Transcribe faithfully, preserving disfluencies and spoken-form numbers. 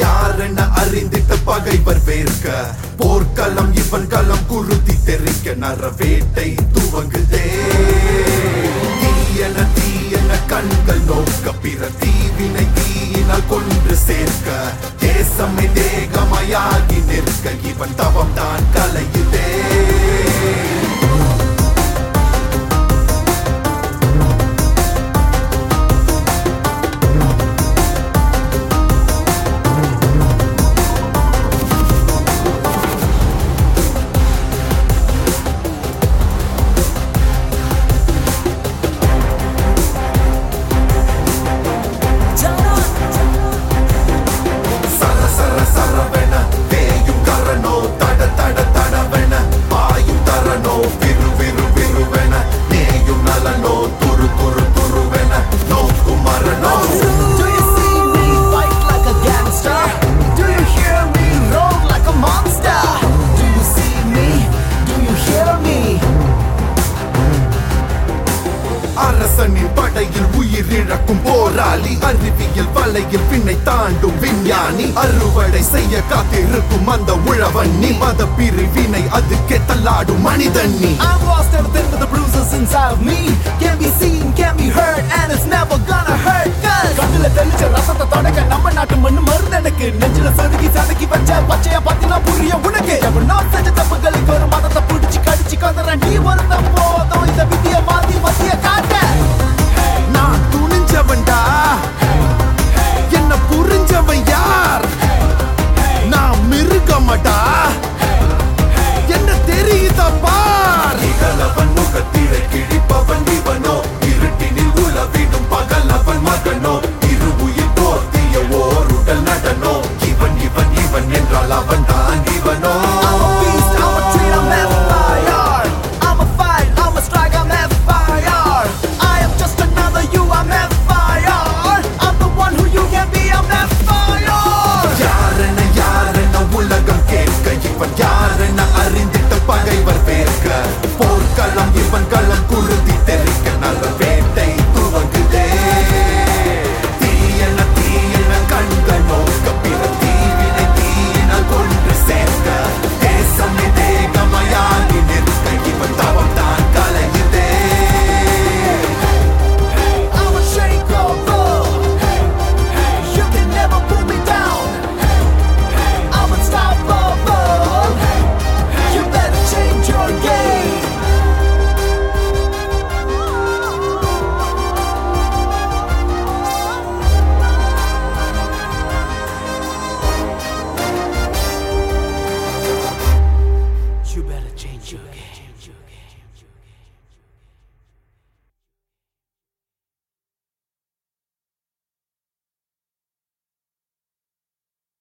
யாரென அறிந்திட்ட பகைவர் வேர்க்க போர்க்களம் இவன் களம் குருதி தெரிக்க நரவேட்டை துவங்குதே தீயன தீயன கண்கள் நோக்க பிற தீவினை தீயினால் கொன்று சேர்க்க தேசமே தேகமயாகி நிற்க இவன் தவம் தான் கலையுதே அரசனின் படையில் உயிரிழக்கும் போராளி அறிவியல் வலையில் பின்னை தாண்டும் விஞ்ஞானி அறுவடை செய்ய காத்திருக்கும் அந்த உழவன் நீ மத பிரிவினை அதுக்கே தள்ளாடும் மனிதன் நீ I'm lost everything but the bruises inside of me Can't be seen, can't be heard and it's never gonna hurt cause கண்ணுல தெளிச்ச ரசத்தை தொடக்க நம்ம நாட்டு மண்ணு